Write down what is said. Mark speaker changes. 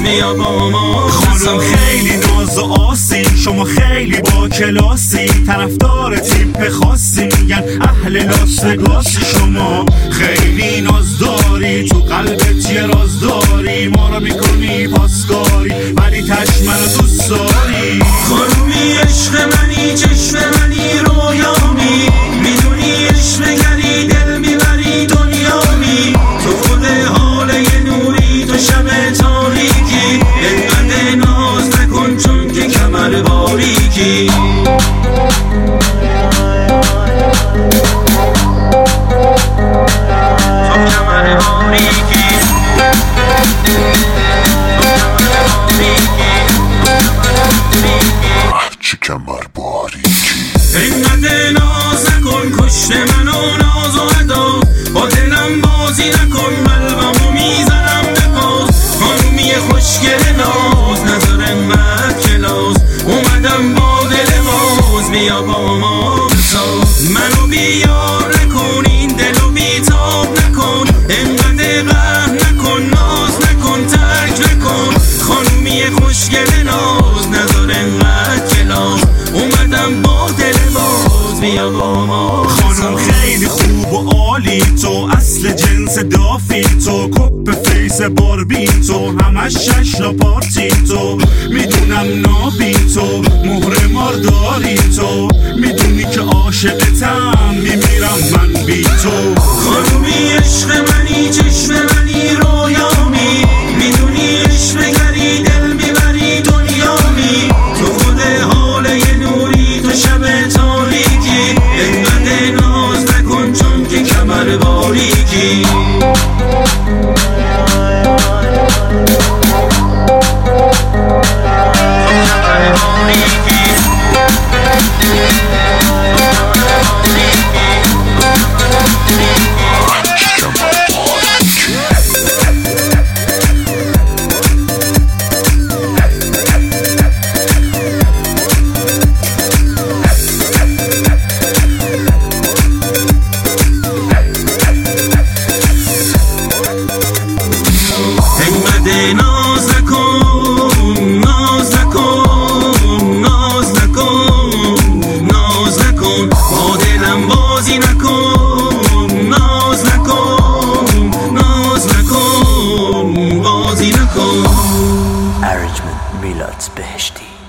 Speaker 1: بیا با ما.
Speaker 2: خانم خیلی ناز و آسی، شما خیلی با کلاسی، طرفدار تیپ خاصی، میگن اهل لاس وگاسی. شما خیلی ناز داری، تو قلبت یه راز داری، ما رو میکنی پاسکاری ولی تش منو دوست داری.
Speaker 1: خانومی عشق منی، چشم منی، رویامی، میدونی عشق گری دل میبری دنیامی. تو خود حاله نوری، تو شب تاریکی، اینقدر ناز نکن چون که کمر باریکی. اینقدر ناز نکن، کشت منو ناز و ادا، با دلم بازی نکن، قلبمو میزنم به پاس. خانومی خوشگل ناز، نظر انقدر کلاس، اومدم با دل باز، بیا با ما بساز. منو بیار نکن، این دلو بیتاب نکن، اینقدر قهر نکن، ناز نکن، ترک نکن. خانومی خوشگل ناز، نظر انقدر کلاس، اومدم با دل باز، بیا با ما.
Speaker 2: خانم خیلی خوب و عالی، تو اصل جنس دافی، تو کپ فیس باربی، تو همش ششنا پارتی، تو میدونم نابی، تو مهر مارداری، تو میدونی که عاشقتم، میمیرم من بی تو.
Speaker 1: خانومی عشق منی، چشم منی، رویامی، میدونی عشق گری دل میبری دنیامی. تو خود حاله نوری، تو شب تاریکی، اینقدر ناز نکن چون که کمر باریکی. ناز نکن، ناز نکن، ناز نکن، ناز نکن، با دلم بازی نکن، ناز نکن، ناز نکن، بازی نکن.
Speaker 3: ارنجمنت میلاد بهشتی.